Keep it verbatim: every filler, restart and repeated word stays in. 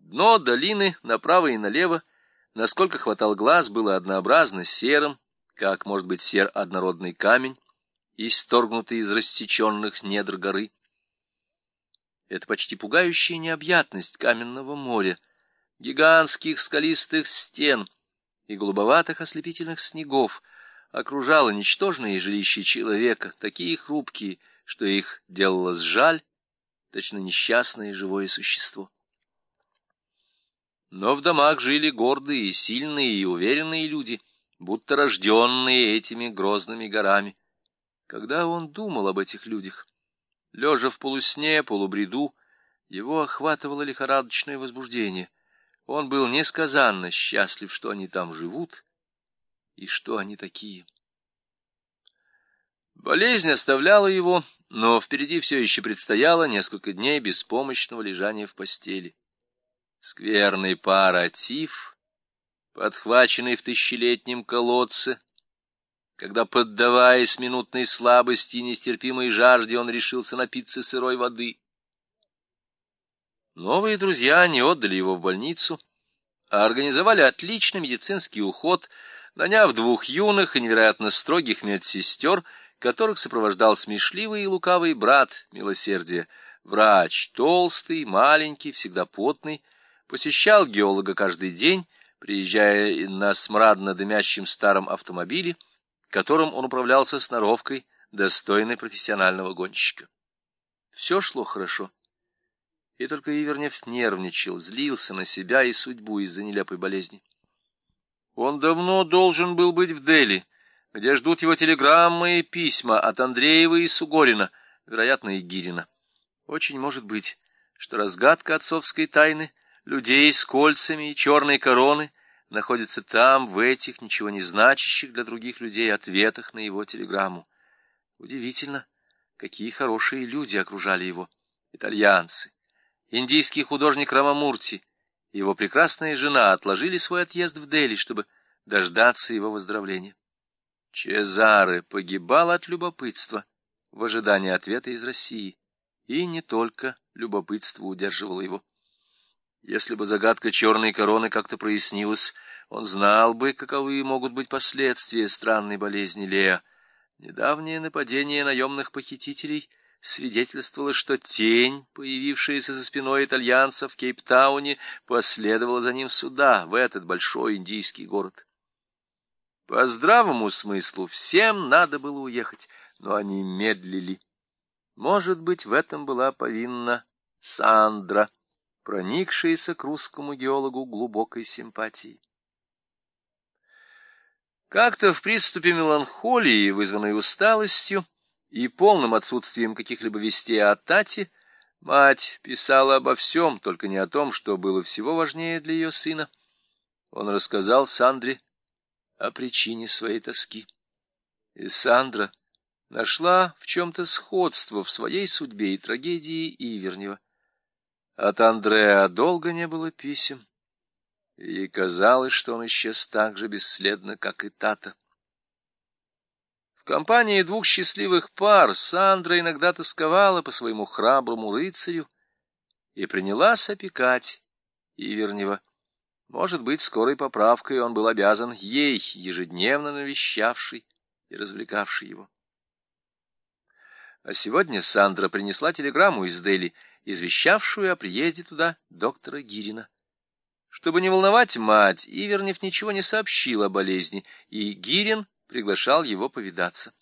Дно долины направо и налево, насколько хватал глаз, было однообразно серым, как может быть сер однородный камень, исторгнутый из рассеченных недр горы. Это почти пугающая необъятность каменного моря, гигантских скалистых стен и голубоватых ослепительных снегов окружало ничтожное жилище человека, такие хрупкие, что их делалось жаль, точно несчастное живое существо. Но в домах жили гордые, сильные и уверенные люди, будто рожденные этими грозными горами. Когда он думал об этих людях, лежа в полусне, полубреду, его охватывало лихорадочное возбуждение. Он был несказанно счастлив, что они там живут и что они такие. Болезнь оставляла его, но впереди все еще предстояло несколько дней беспомощного лежания в постели. Скверный паратиф, подхваченный в тысячелетнем колодце, когда, поддаваясь минутной слабости и нестерпимой жажде, он решился напиться сырой воды. Новые друзья не отдали его в больницу, а организовали отличный медицинский уход, наняв двух юных и невероятно строгих медсестер, которых сопровождал смешливый и лукавый брат милосердия. Врач, толстый, маленький, всегда потный, посещал геолога каждый день, приезжая на смрадно дымящем старом автомобиле, которым он управлял со сноровкой, достойной профессионального гонщика. Все шло хорошо. И только Ивернев нервничал, злился на себя и судьбу из-за нелепой болезни. Он давно должен был быть в Дели, где ждут его телеграммы и письма от Андреева и Сугорина, вероятно, и Гирина. Очень может быть, что разгадка отцовской тайны, людей с кольцами и черной короны, находится там, в этих ничего не значащих для других людей ответах на его телеграмму. Удивительно, какие хорошие люди окружали его. Итальянцы, индийский художник Рамамурти и его прекрасная жена отложили свой отъезд в Дели, чтобы дождаться его выздоровления. Чезаре погибал от любопытства в ожидании ответа из России, и не только любопытство удерживало его. Если бы загадка черной короны как-то прояснилась, он знал бы, каковы могут быть последствия странной болезни Леа. Недавнее нападение наемных похитителей свидетельствовало, что тень, появившаяся за спиной итальянца в Кейптауне, последовала за ним сюда, в этот большой индийский город. По здравому смыслу всем надо было уехать, но они медлили. Может быть, в этом была повинна Сандра, проникшаяся к русскому геологу глубокой симпатией. Как-то в приступе меланхолии, вызванной усталостью и полным отсутствием каких-либо вестей о Тате, мать писала обо всем, только не о том, что было всего важнее для ее сына. Он рассказал Сандре о причине своей тоски. И Сандра нашла в чем-то сходство в своей судьбе и трагедии Ивернева. От Андреа долго не было писем, и ей казалось, что он исчез так же бесследно, как и Тата. В компании двух счастливых пар Сандра иногда тосковала по своему храброму рыцарю и принялась опекать Ивернева. Может быть, скорой поправкой он был обязан ей, ежедневно навещавшей и развлекавшей его. А сегодня Сандра принесла телеграмму из Дели, извещавшую о приезде туда доктора Гирина. Чтобы не волновать мать, Ивернев ничего не сообщил о болезни, и Гирин приглашал его повидаться.